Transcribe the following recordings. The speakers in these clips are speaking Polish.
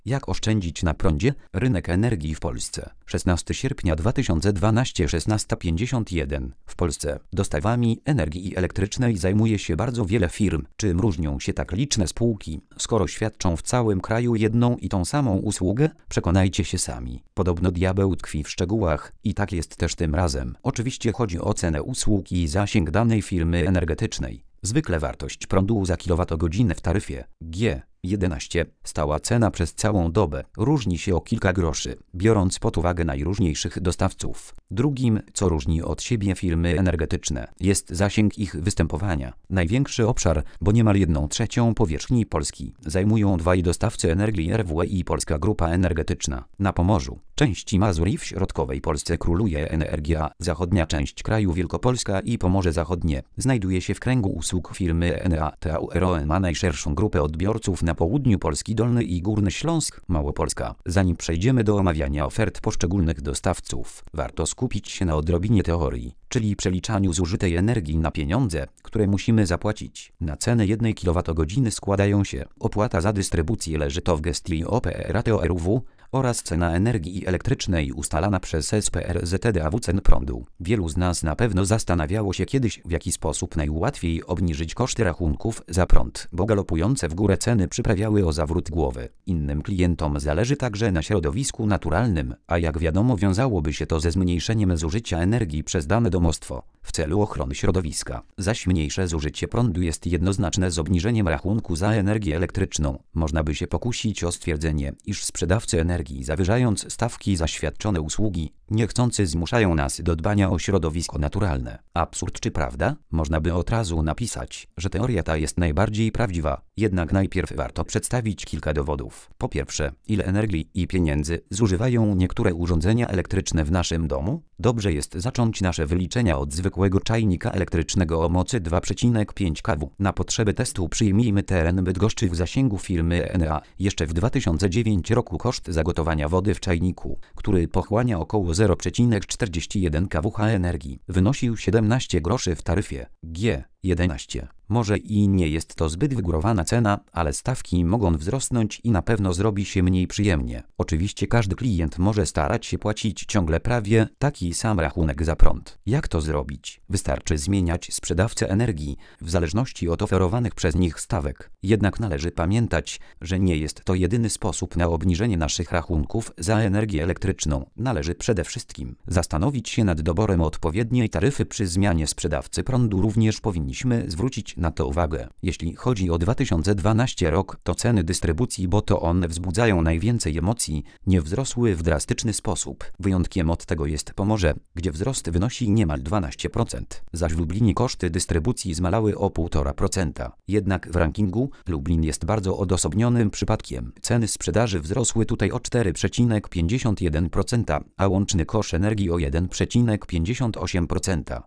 Jak oszczędzić na prądzie? Rynek energii w Polsce. 16 sierpnia 2012, 16:51. W Polsce dostawami energii elektrycznej zajmuje się bardzo wiele firm. Czym różnią się tak liczne spółki, skoro świadczą w całym kraju jedną i tą samą usługę? Przekonajcie się sami. Podobno diabeł tkwi w szczegółach i tak jest też tym razem. Oczywiście chodzi o cenę usługi i zasięg danej firmy energetycznej. Zwykle wartość prądu za kilowatogodzinę w taryfie G11, stała cena przez całą dobę, różni się o kilka groszy, biorąc pod uwagę najróżniejszych dostawców. Drugim, co różni od siebie firmy energetyczne, jest zasięg ich występowania. Największy obszar, bo niemal 1/3 powierzchni Polski, zajmują dwaj dostawcy energii, RWE i Polska Grupa Energetyczna. Na Pomorzu, części Mazur i w środkowej Polsce króluje Energia. Zachodnia część kraju, Wielkopolska i Pomorze Zachodnie, znajduje się w kręgu usług firmy Enea. TAURO ma najszerszą grupę odbiorców na południu Polski, Dolny i Górny Śląsk, Małopolska. Zanim przejdziemy do omawiania ofert poszczególnych dostawców, warto skupić się na odrobinie teorii, czyli przeliczaniu zużytej energii na pieniądze, które musimy zapłacić. Na cenę 1 kWh składają się opłata za dystrybucję, leży to w gestii OPR TORW, oraz cena energii elektrycznej ustalana przez SPRZTDAW cen prądu. Wielu z nas na pewno zastanawiało się kiedyś, w jaki sposób najłatwiej obniżyć koszty rachunków za prąd, bo galopujące w górę ceny przyprawiały o zawrót głowy. Innym klientom zależy także na środowisku naturalnym, a jak wiadomo wiązałoby się to ze zmniejszeniem zużycia energii przez dane domostwo w celu ochrony środowiska. Zaś mniejsze zużycie prądu jest jednoznaczne z obniżeniem rachunku za energię elektryczną. Można by się pokusić o stwierdzenie, iż sprzedawcy energii, zawyżając stawki za świadczone usługi, niechcący zmuszają nas do dbania o środowisko naturalne. Absurd czy prawda? Można by od razu napisać, że teoria ta jest najbardziej prawdziwa. Jednak najpierw warto przedstawić kilka dowodów. Po pierwsze, ile energii i pieniędzy zużywają niektóre urządzenia elektryczne w naszym domu? Dobrze jest zacząć nasze wyliczenia od zwykłego czajnika elektrycznego o mocy 2,5 kW. Na potrzeby testu przyjmijmy teren Bydgoszczy w zasięgu firmy Enea. Jeszcze w 2009 roku koszt zagotowania wody w czajniku, który pochłania około 0,41 kWh energii, wynosił 17 groszy w taryfie G11. Może i nie jest to zbyt wygórowana cena, ale stawki mogą wzrosnąć i na pewno zrobi się mniej przyjemnie. Oczywiście każdy klient może starać się płacić ciągle prawie taki sam rachunek za prąd. Jak to zrobić? Wystarczy zmieniać sprzedawcę energii w zależności od oferowanych przez nich stawek. Jednak należy pamiętać, że nie jest to jedyny sposób na obniżenie naszych rachunków za energię elektryczną. Należy przede wszystkim zastanowić się nad doborem odpowiedniej taryfy przy zmianie sprzedawcy prądu. Również powinniśmy zwrócić na to uwagę. Jeśli chodzi o 2012 rok, to ceny dystrybucji, bo to one wzbudzają najwięcej emocji, nie wzrosły w drastyczny sposób. Wyjątkiem od tego jest Pomorze, gdzie wzrost wynosi niemal 12%. Zaś w Lublinie koszty dystrybucji zmalały o 1,5%. Jednak w rankingu Lublin jest bardzo odosobnionym przypadkiem. Ceny sprzedaży wzrosły tutaj o 4,51%, a łączny koszt energii o 1,58%.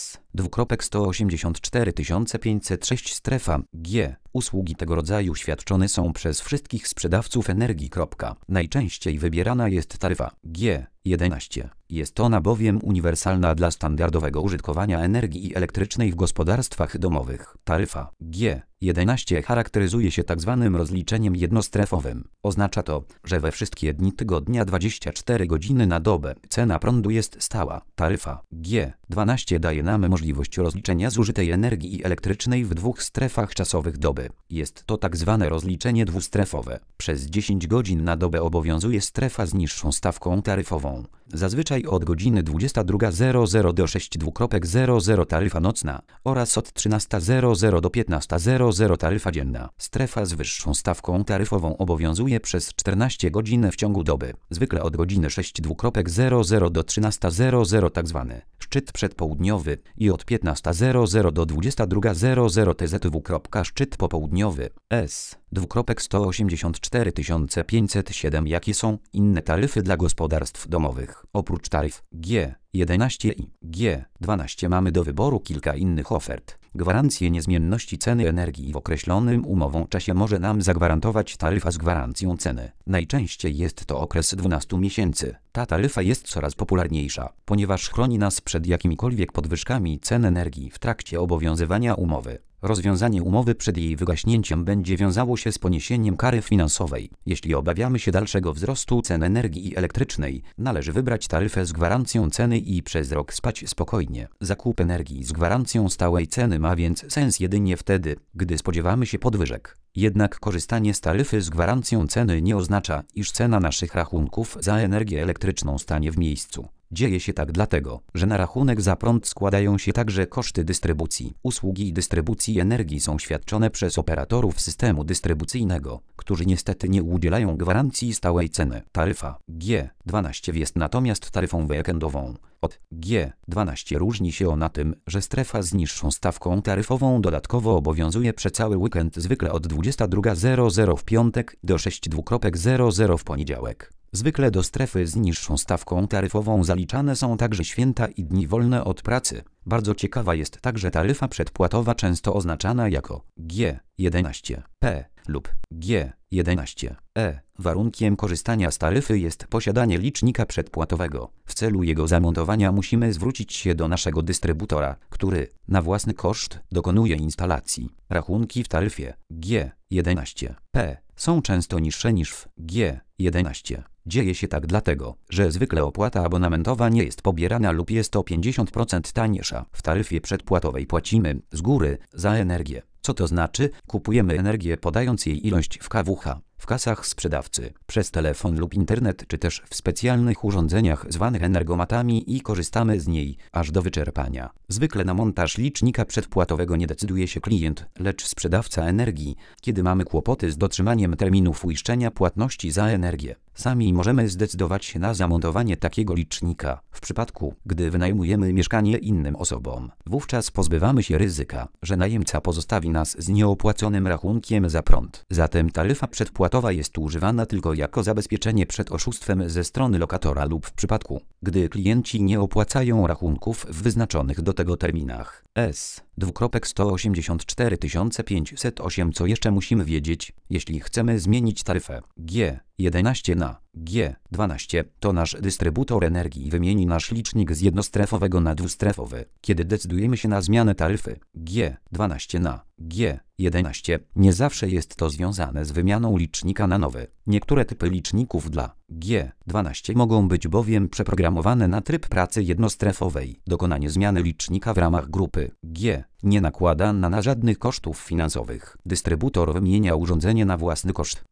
S:184 506 strefa G. Usługi tego rodzaju świadczone są przez wszystkich sprzedawców energii. Najczęściej wybierana jest taryfa G11. Jest ona bowiem uniwersalna dla standardowego użytkowania energii elektrycznej w gospodarstwach domowych. Taryfa G11 charakteryzuje się tzw. rozliczeniem jednostrefowym. Oznacza to, że we wszystkie dni tygodnia 24 godziny na dobę cena prądu jest stała. Taryfa G12 daje nam możliwość rozliczenia zużytej energii elektrycznej w dwóch strefach czasowych doby. Jest to tzw. rozliczenie dwustrefowe. Przez 10 godzin na dobę obowiązuje strefa z niższą stawką taryfową. Zazwyczaj od godziny 22:00 do 6:00 taryfa nocna oraz od 13:00 do 15:00 taryfa dzienna. Strefa z wyższą stawką taryfową obowiązuje przez 14 godzin w ciągu doby. Zwykle od godziny 6:00 do 13:00 tzw. szczyt przedpołudniowy i od 15:00 do 22:00 TZW. Szczyt popołudniowy S:184 507. Jakie są inne taryfy dla gospodarstw domowych? Oprócz taryf G11 i G12 mamy do wyboru kilka innych ofert. Gwarancję niezmienności ceny energii w określonym umową czasie może nam zagwarantować taryfa z gwarancją ceny. Najczęściej jest to okres 12 miesięcy. Ta taryfa jest coraz popularniejsza, ponieważ chroni nas przed jakimikolwiek podwyżkami cen energii w trakcie obowiązywania umowy. Rozwiązanie umowy przed jej wygaśnięciem będzie wiązało się z poniesieniem kary finansowej. Jeśli obawiamy się dalszego wzrostu cen energii elektrycznej, należy wybrać taryfę z gwarancją ceny i przez rok spać spokojnie. Zakup energii z gwarancją stałej ceny ma więc sens jedynie wtedy, gdy spodziewamy się podwyżek. Jednak korzystanie z taryfy z gwarancją ceny nie oznacza, iż cena naszych rachunków za energię elektryczną stanie w miejscu. Dzieje się tak dlatego, że na rachunek za prąd składają się także koszty dystrybucji. Usługi dystrybucji energii są świadczone przez operatorów systemu dystrybucyjnego, którzy niestety nie udzielają gwarancji stałej ceny. Taryfa G12 jest natomiast taryfą weekendową. Od G12 różni się ona tym, że strefa z niższą stawką taryfową dodatkowo obowiązuje przez cały weekend, zwykle od 22:00 w piątek do 6:00 w poniedziałek. Zwykle do strefy z niższą stawką taryfową zaliczane są także święta i dni wolne od pracy. Bardzo ciekawa jest także taryfa przedpłatowa, często oznaczana jako G11P lub G11E. Warunkiem korzystania z taryfy jest posiadanie licznika przedpłatowego. W celu jego zamontowania musimy zwrócić się do naszego dystrybutora, który na własny koszt dokonuje instalacji. Rachunki w taryfie G11P są często niższe niż w G11. Dzieje się tak dlatego, że zwykle opłata abonamentowa nie jest pobierana lub jest o 50% tańsza. W taryfie przedpłatowej płacimy z góry za energię. Co to znaczy? Kupujemy energię podając jej ilość w kWh, w kasach sprzedawcy, przez telefon lub internet, czy też w specjalnych urządzeniach zwanych energomatami i korzystamy z niej aż do wyczerpania. Zwykle na montaż licznika przedpłatowego nie decyduje się klient, lecz sprzedawca energii, kiedy mamy kłopoty z dotrzymaniem terminów uiszczenia płatności za energię. Sami możemy zdecydować się na zamontowanie takiego licznika, w przypadku, gdy wynajmujemy mieszkanie innym osobom. Wówczas pozbywamy się ryzyka, że najemca pozostawi nas z nieopłaconym rachunkiem za prąd. Zatem taryfa przedpłatowa jest używana tylko jako zabezpieczenie przed oszustwem ze strony lokatora lub w przypadku, gdy klienci nie opłacają rachunków w wyznaczonych do tego terminach. S:184 508. Co jeszcze musimy wiedzieć, jeśli chcemy zmienić taryfę G11 na G12, to nasz dystrybutor energii wymieni nasz licznik z jednostrefowego na dwustrefowy. Kiedy decydujemy się na zmianę taryfy G12 na G11, nie zawsze jest to związane z wymianą licznika na nowy. Niektóre typy liczników dla G12 mogą być bowiem przeprogramowane na tryb pracy jednostrefowej. Dokonanie zmiany licznika w ramach grupy G nie nakłada na nas żadnych kosztów finansowych. Dystrybutor wymienia urządzenie na własny koszt.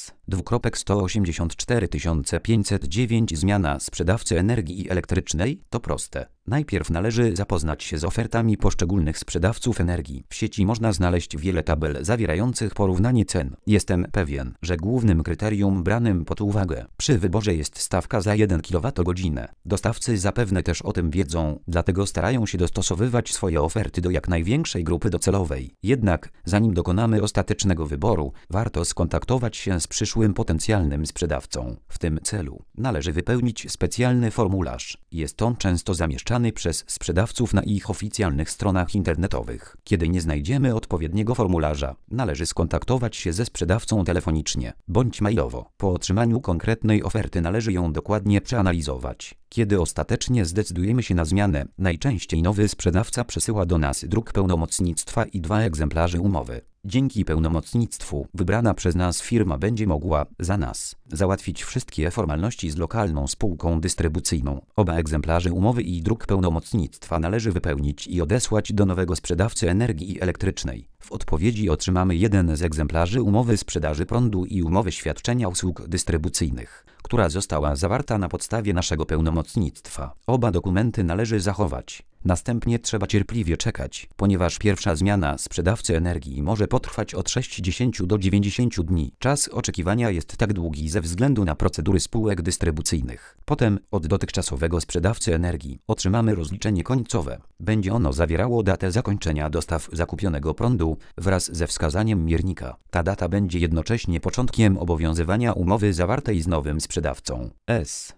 S:184 509. Zmiana sprzedawcy energii elektrycznej to proste. Najpierw należy zapoznać się z ofertami poszczególnych sprzedawców energii. W sieci można znaleźć wiele tabel zawierających porównanie cen. Jestem pewien, że głównym kryterium branym pod uwagę przy wyborze jest stawka za 1 kWh. Dostawcy zapewne też o tym wiedzą, dlatego starają się dostosowywać swoje oferty do jak największej grupy docelowej. Jednak, zanim dokonamy ostatecznego wyboru, warto skontaktować się z przyszłym potencjalnym sprzedawcą. W tym celu należy wypełnić specjalny formularz. Jest on często zamieszczany przez sprzedawców na ich oficjalnych stronach internetowych. Kiedy nie znajdziemy odpowiedniego formularza, należy skontaktować się ze sprzedawcą telefonicznie bądź mailowo. Po otrzymaniu konkretnej oferty należy ją dokładnie przeanalizować. Kiedy ostatecznie zdecydujemy się na zmianę, najczęściej nowy sprzedawca przesyła do nas druk pełnomocnictwa i 2 egzemplarze umowy. Dzięki pełnomocnictwu wybrana przez nas firma będzie mogła za nas załatwić wszystkie formalności z lokalną spółką dystrybucyjną. Oba egzemplarze umowy i druk pełnomocnictwa należy wypełnić i odesłać do nowego sprzedawcy energii elektrycznej. W odpowiedzi otrzymamy jeden z egzemplarzy umowy sprzedaży prądu i umowy świadczenia usług dystrybucyjnych, która została zawarta na podstawie naszego pełnomocnictwa. Oba dokumenty należy zachować. Następnie trzeba cierpliwie czekać, ponieważ pierwsza zmiana sprzedawcy energii może potrwać od 60 do 90 dni. Czas oczekiwania jest tak długi ze względu na procedury spółek dystrybucyjnych. Potem od dotychczasowego sprzedawcy energii otrzymamy rozliczenie końcowe. Będzie ono zawierało datę zakończenia dostaw zakupionego prądu wraz ze wskazaniem miernika. Ta data będzie jednocześnie początkiem obowiązywania umowy zawartej z nowym sprzedawcą. S.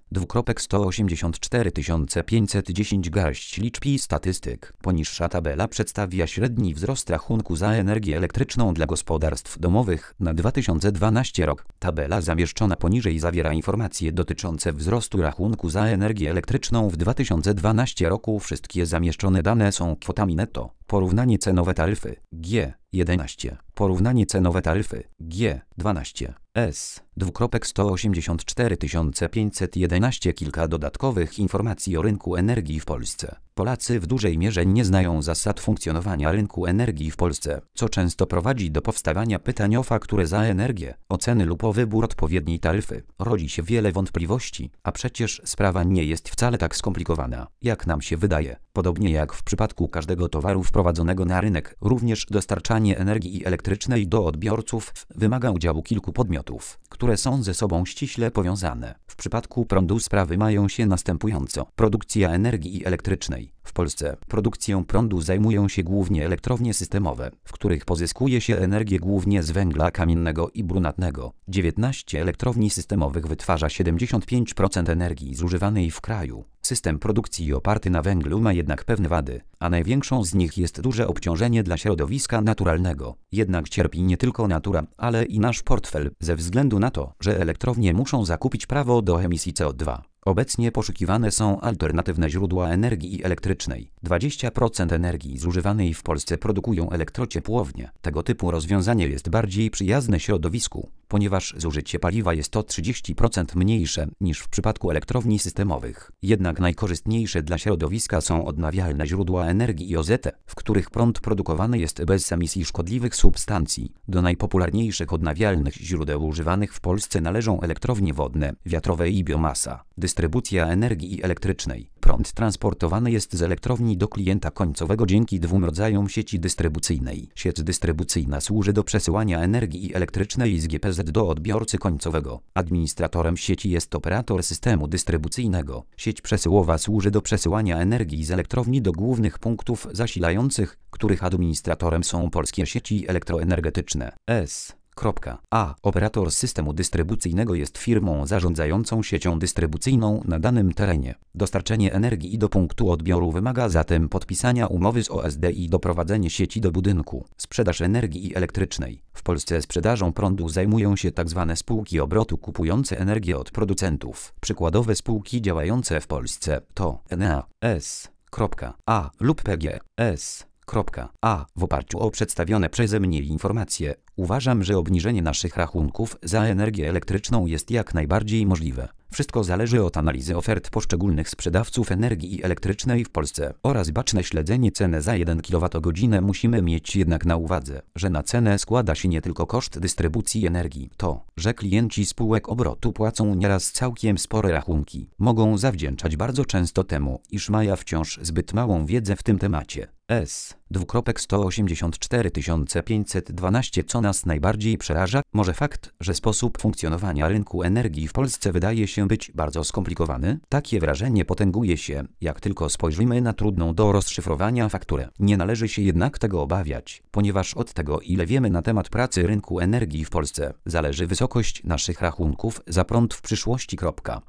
184 510 garść liczb i statystyk. Poniższa tabela przedstawia średni wzrost rachunku za energię elektryczną dla gospodarstw domowych na 2012 rok. Tabela zamieszczona poniżej zawiera informacje dotyczące wzrostu rachunku za energię elektryczną w 2012 roku. Wszystkie zamieszczone dane są kwotami netto. Porównanie cenowe taryfy G11. Porównanie cenowe taryfy G12. S. 184 511. Kilka dodatkowych informacji o rynku energii w Polsce. Polacy w dużej mierze nie znają zasad funkcjonowania rynku energii w Polsce, co często prowadzi do powstawania pytań o fakturę za energię, o ceny lub o wybór odpowiedniej taryfy. Rodzi się wiele wątpliwości, a przecież sprawa nie jest wcale tak skomplikowana, jak nam się wydaje. Podobnie jak w przypadku każdego towaru wprowadzonego na rynek, również dostarczanie energii elektrycznej do odbiorców wymaga udziału kilku podmiotów, które są ze sobą ściśle powiązane. W przypadku prądu sprawy mają się następująco. Produkcja energii elektrycznej. W Polsce produkcją prądu zajmują się głównie elektrownie systemowe, w których pozyskuje się energię głównie z węgla kamiennego i brunatnego. 19 elektrowni systemowych wytwarza 75% energii zużywanej w kraju. System produkcji oparty na węglu ma jednak pewne wady, a największą z nich jest duże obciążenie dla środowiska naturalnego. Jednak cierpi nie tylko natura, ale i nasz portfel, ze względu na to, że elektrownie muszą zakupić prawo do emisji CO2. Obecnie poszukiwane są alternatywne źródła energii elektrycznej. 20% energii zużywanej w Polsce produkują elektrociepłownie. Tego typu rozwiązanie jest bardziej przyjazne środowisku, ponieważ zużycie paliwa jest o 30% mniejsze niż w przypadku elektrowni systemowych. Jednak najkorzystniejsze dla środowiska są odnawialne źródła energii OZE, w których prąd produkowany jest bez emisji szkodliwych substancji. Do najpopularniejszych odnawialnych źródeł używanych w Polsce należą elektrownie wodne, wiatrowe i biomasa. Dystrybucja energii elektrycznej. Prąd transportowany jest z elektrowni do klienta końcowego dzięki dwóm rodzajom sieci dystrybucyjnej. Sieć dystrybucyjna służy do przesyłania energii elektrycznej z GPZ do odbiorcy końcowego. Administratorem sieci jest operator systemu dystrybucyjnego. Sieć przesyłowa służy do przesyłania energii z elektrowni do głównych punktów zasilających, których administratorem są polskie sieci elektroenergetyczne. A. Operator systemu dystrybucyjnego jest firmą zarządzającą siecią dystrybucyjną na danym terenie. Dostarczenie energii do punktu odbioru wymaga zatem podpisania umowy z OSD i doprowadzenie sieci do budynku. Sprzedaż energii elektrycznej. W Polsce sprzedażą prądu zajmują się tzw. spółki obrotu kupujące energię od producentów. Przykładowe spółki działające w Polsce to Enea S.A. lub PGS. W oparciu o przedstawione przeze mnie informacje, uważam, że obniżenie naszych rachunków za energię elektryczną jest jak najbardziej możliwe. Wszystko zależy od analizy ofert poszczególnych sprzedawców energii elektrycznej w Polsce oraz baczne śledzenie ceny za 1 kWh. Musimy mieć jednak na uwadze, że na cenę składa się nie tylko koszt dystrybucji energii. To, że klienci spółek obrotu płacą nieraz całkiem spore rachunki, mogą zawdzięczać bardzo często temu, iż mają wciąż zbyt małą wiedzę w tym temacie. 184 512. Co nas najbardziej przeraża? Może fakt, że sposób funkcjonowania rynku energii w Polsce wydaje się być bardzo skomplikowany? Takie wrażenie potęguje się, jak tylko spojrzymy na trudną do rozszyfrowania fakturę. Nie należy się jednak tego obawiać, ponieważ od tego, ile wiemy na temat pracy rynku energii w Polsce, zależy wysokość naszych rachunków za prąd w przyszłości.